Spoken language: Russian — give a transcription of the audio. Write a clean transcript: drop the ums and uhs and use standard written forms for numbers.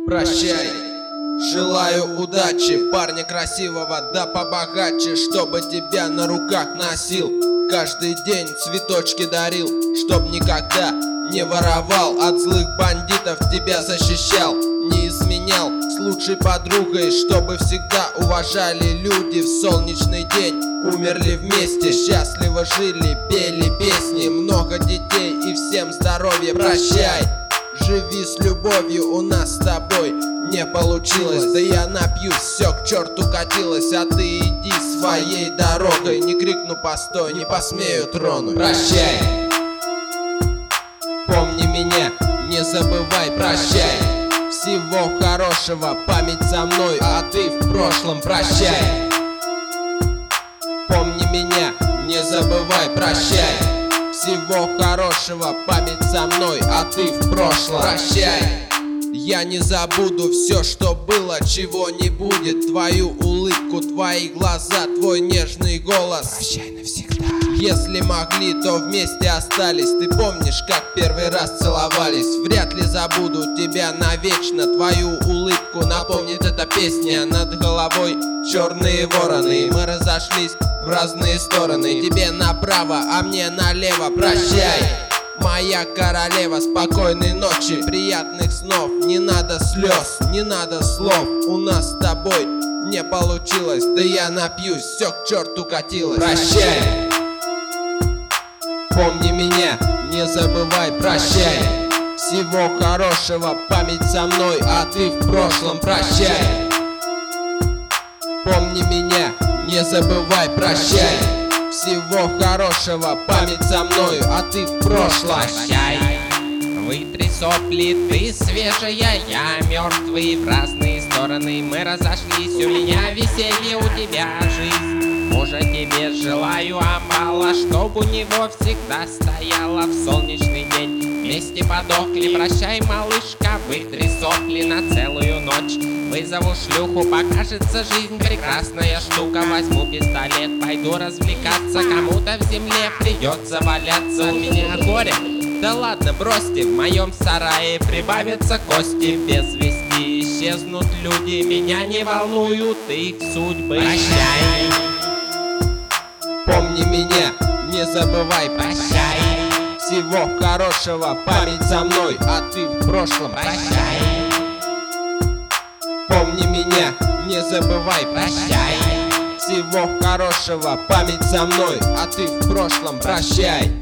Прощай, желаю удачи, парня красивого да побогаче, чтобы тебя на руках носил, каждый день цветочки дарил, чтоб никогда не воровал, от злых бандитов тебя защищал, не изменял с лучшей подругой, чтобы всегда уважали люди в солнечный день. Умерли вместе, счастливо жили, пели песни, много детей и всем здоровья. Прощай, живи с любовью, у нас с тобой не получилось. Да я напьюсь, все к черту катилось, а ты иди своей дорогой. Не крикну постой, не посмею тронуть. Прощай, помни меня, не забывай. Прощай, всего хорошего, память со мной, а ты в прошлом. Прощай, помни меня, не забывай. Прощай, всего хорошего, память со мной, а ты в прошлом. Прощай, я не забуду все, что было, чего не будет. Твою улыбку, твои глаза, твой нежный голос. Прощай навсегда. Если могли, то вместе остались. Ты помнишь, как первый раз целовались? Вряд ли забуду тебя навечно. Твою улыбку напомнит эта песня. Над головой черные вороны. Мы разошлись в разные стороны. Тебе направо, а мне налево. Прощай, моя королева, спокойной ночи, приятных снов. Не надо слез, не надо слов. У нас с тобой не получилось. Да я напьюсь, все к черту катилось. Прощай, помни меня, не забывай. Прощай, всего хорошего, память со мной, а ты в прошлом. Прощай, помни меня, не забывай. Прощай, всего хорошего, память со мною, а ты в прошлом. Прощай, вытри сопли, ты свежая, я мертвый. В разные стороны мы разошлись, у меня веселье, у тебя жизнь. Мужа тебе желаю, а мало, чтоб у него всегда стояла в солнечный день. Вместе подохли, прощай, малышка, вытри сопли на целую ночь. Вызову шлюху, покажется жизнь прекрасная штука. Возьму пистолет, пойду развлекаться. Кому-то в земле придется валяться. У меня горе, да ладно, бросьте. В моем сарае прибавятся кости. Без вести исчезнут люди, меня не волнуют их судьбы. Прощай, помни меня, не забывай. прощай, всего хорошего, память со мной, а ты в прошлом. прощай, помни меня, не забывай. прощай, всего хорошего, память со мной, а ты в прошлом. Прощай.